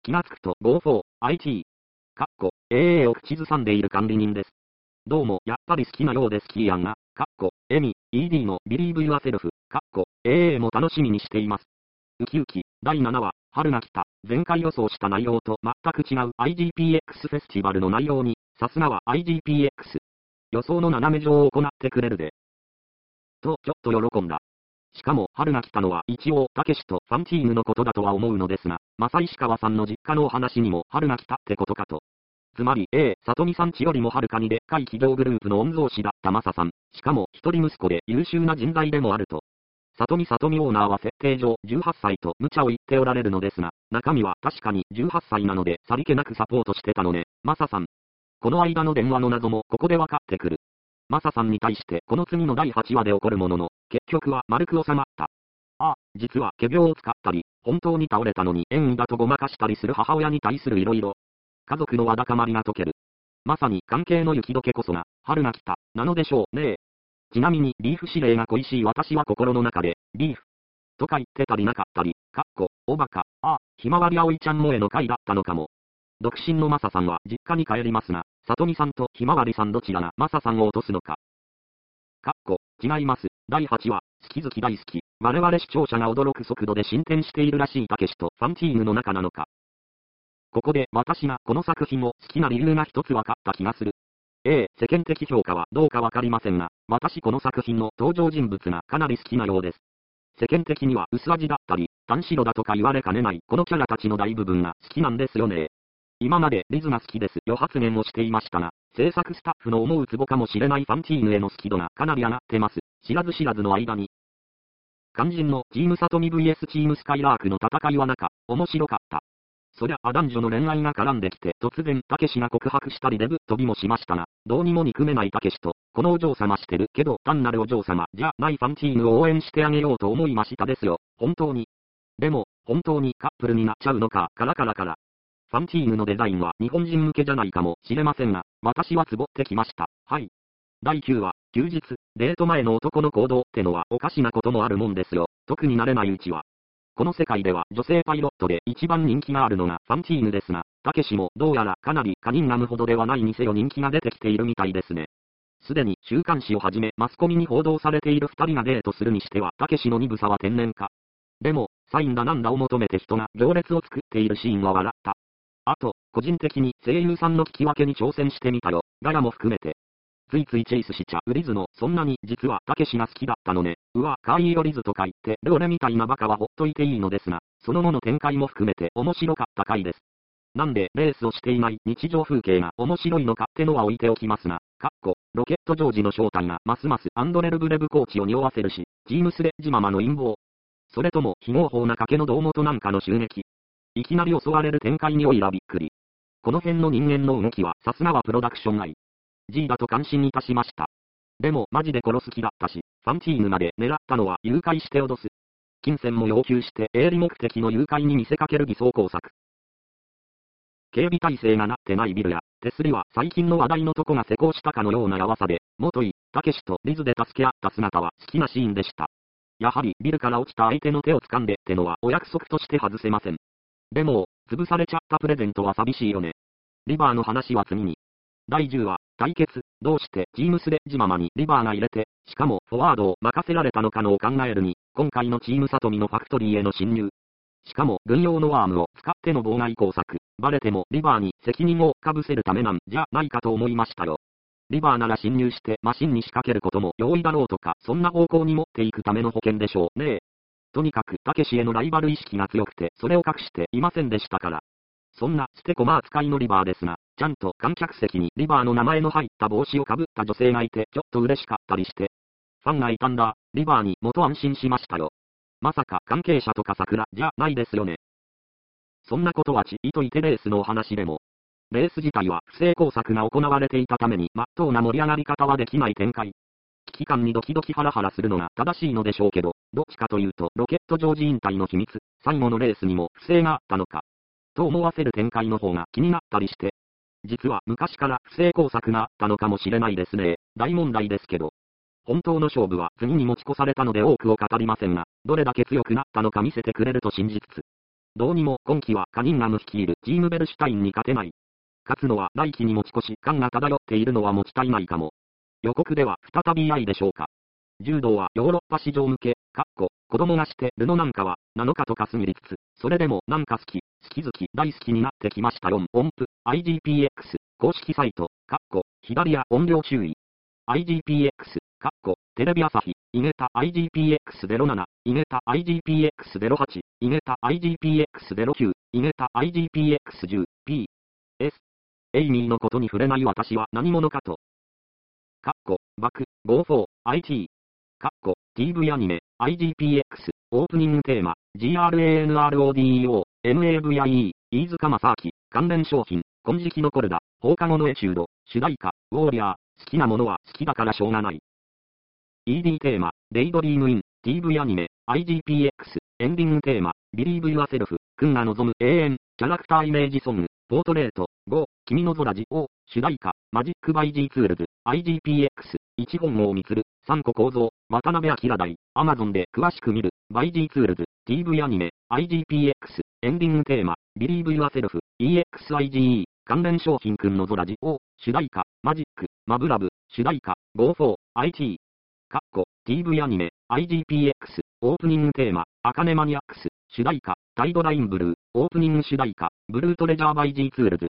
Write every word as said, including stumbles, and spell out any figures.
気がつくと ゴーフォー、アイティー、かっこ、エーエー を口ずさんでいる管理人です。どうも、やっぱり好きなようですキーアンが、かっこ、エミ、イーディー の Believe Yourself、かっこ、エーエー も楽しみにしています。ウキウキ、だいななわ、春が来た、前回予想した内容と全く違う アイジーピーエックス フェスティバルの内容に、さすがは アイジーピーエックス。予想の斜め上を行ってくれるで。と、ちょっと喜んだ。しかも、春が来たのは一応、たけしとファンティーヌのことだとは思うのですが、正石川さんの実家のお話にも春が来たってことかと。つまり A、里見さんちよりもはるかにでっかい企業グループの御曹司だったマサさん、しかも一人息子で優秀な人材でもあると。里見里見オーナーは設定上じゅうはっさいと無茶を言っておられるのですが、中身は確かにじゅうはっさいなのでさりげなくサポートしてたのね、マサさん。この間の電話の謎もここでわかってくる。マサさんに対してこの次のだいはちわで起こるものの、結局は丸く収まった。ああ、実は仮病を使ったり、本当に倒れたのに縁だとごまかしたりする母親に対する色々。家族のわだかまりが解ける。まさに関係の雪解けこそが、春が来た、なのでしょうね。ちなみに、ビーフ指令が恋しい私は心の中で、ビーフ。とか言ってたりなかったり、かっこ、おバカ、ああ、ひまわりあおいちゃん萌えの回だったのかも。独身のマサさんは実家に帰りますが、里見さんとひまわりさんどちらがマサさんを落とすのか。かっこ、違います。だいはちわ、好き好き大好き。我々視聴者が驚く速度で進展しているらしいたけしとファンティーヌの中なのか。ここで私がこの作品を好きな理由が一つ分かった気がする。A、世間的評価はどうかわかりませんが、私この作品の登場人物がかなり好きなようです。世間的には薄味だったり、単白だとか言われかねないこのキャラたちの大部分が好きなんですよね。今までリズが好きですよ発言をしていましたが、制作スタッフの思うツボかもしれないファンティーヌへの好き度がかなり上がってます。知らず知らずの間に。肝心のチームサトミ ブイエス チームスカイラークの戦いはなか、面白かった。そりゃあ男女の恋愛が絡んできて突然たけしが告白したりデブ飛びもしましたが、どうにも憎めないたけしと、このお嬢様してるけど単なるお嬢様じゃないファンティーヌを応援してあげようと思いましたですよ、本当に。でも、本当にカップルになっちゃうのか、カラカラカラ。ファンティーヌのデザインは日本人向けじゃないかもしれませんが、私はツボってきました。はい。だいきゅうわ、休日、デート前の男の行動ってのはおかしなこともあるもんですよ。特に慣れないうちは。この世界では女性パイロットで一番人気があるのがファンティーヌですが、たけしもどうやらかなりカニンガムほどではないにせよ人気が出てきているみたいですね。すでに週刊誌をはじめマスコミに報道されている二人がデートするにしてはたけしの鈍さは天然か。でも、サインだなんだを求めて人が行列を作っているシーンは笑った。あと、個人的に声優さんの聞き分けに挑戦してみたよ。ガヤも含めて。ついついチェイスしちゃうリズの、そんなに実はたけしが好きだったのね。うわ、かわいいよリズとか言って、ルオレみたいなバカはほっといていいのですが、その後の展開も含めて面白かった回です。なんで、レースをしていない日常風景が面白いのかってのは置いておきますが、かっこ、ロケットジョージの正体がますますアンドレルブレブコーチを匂わせるし、チームスレッジママの陰謀。それとも、非合法な賭けの胴元なんかの襲撃。いきなり襲われる展開においらびっくり。この辺の人間の動きはさすがはプロダクション愛。G だと感心いたしました。でもマジで殺す気だったし、ファンティーヌまで狙ったのは誘拐して脅す。金銭も要求して営利目的の誘拐に見せかける偽装工作。警備体制がなってないビルや、手すりは最近の話題のとこが施工したかのようなやわさで、元井、たけしとリズで助け合った姿は好きなシーンでした。やはりビルから落ちた相手の手を掴んでってのはお約束として外せません。でも、潰されちゃったプレゼントは寂しいよね。リバーの話は次に。だいじゅうわ、対決、どうしてチームスレッジママにリバーが入れて、しかもフォワードを任せられたのかのを考えるに、今回のチームサトミのファクトリーへの侵入。しかも軍用のワームを使っての妨害工作、バレてもリバーに責任をかぶせるためなんじゃないかと思いましたよ。リバーなら侵入してマシンに仕掛けることも容易だろうとか、そんな方向に持っていくための保険でしょうね。とにかくたけしへのライバル意識が強くてそれを隠していませんでしたから。そんなステコマ扱いのリバーですが、ちゃんと観客席にリバーの名前の入った帽子をかぶった女性がいてちょっと嬉しかったりして。ファンがいたんだ、リバーにもと安心しましたよ。まさか関係者とか桜じゃないですよね。そんなことはちいといてレースのお話でも。レース自体は不正工作が行われていたために真っ当な盛り上がり方はできない展開。危機感にドキドキハラハラするのが正しいのでしょうけど、どっちかというとロケットジョージ引退の秘密、最後のレースにも不正があったのか。と思わせる展開の方が気になったりして。実は昔から不正工作があったのかもしれないですね。大問題ですけど。本当の勝負は次に持ち越されたので多くを語りませんが、どれだけ強くなったのか見せてくれると信じつつ。 どうにも今季はカニンガム率いるチームベルシュタインに勝てない。勝つのは来季に持ち越し感が漂っているのは持ち足りないかも。予告では再び愛でしょうか。柔道はヨーロッパ市場向け、かっこ、子供がしてるのなんかは、なのかとかすぎりつつ、それでもなんか好き、好き好き、大好きになってきましたよん。音符、アイジーピーエックス、公式サイト、かっこ、左や音量注意。アイジーピーエックス、かっこ、テレビ朝日、イゲタ アイジーピーエックスゼロなな、イゲタ アイジーピーエックスゼロはち、イゲタ アイジーピーエックスゼロきゅう、イゲタ アイジーピーエックスじゅう、ピー、S。エイミーのことに触れない私は何者かと。かっこ、バク、ゴーフォー、アイティー。かっこ、ティーブイ アニメ、アイジーピーエックス、オープニングテーマ、ジーアールエーエヌアールオーディーイーオー、エムエーブイアイイー、飯塚正明、関連商品、金色のコルダ、放課後のエチュード、主題歌、ウォーリアー、好きなものは好きだからしょうがない。イーディー テーマ、デイドリームイン、ティーブイ アニメ、アイジーピーエックス、エンディングテーマ、Believe Yourself、君が望む永遠、キャラクターイメージソング、ポートレート、ご、君の空ジオ、主題歌、マジックバイ G ツールズ、アイジーピーエックス、いち本をみつる、さんこ構造、渡辺明大、アマゾンで詳しく見る、バイ G ツールズ、ティーブイ アニメ、アイジーピーエックス、エンディングテーマ、Believe Yourself、イーエックスアイジーイー、関連商品君の空ジオ、主題歌、マジック、マブラブ、主題歌、ゴーフォー、アイティー、かっこ、ティーブイ アニメ、アイジーピーエックス、オープニングテーマ、アカネマニアックス、主題歌、タイドラインブルー、オープニング主題歌、ブルートレジャーバイ G ツールズ、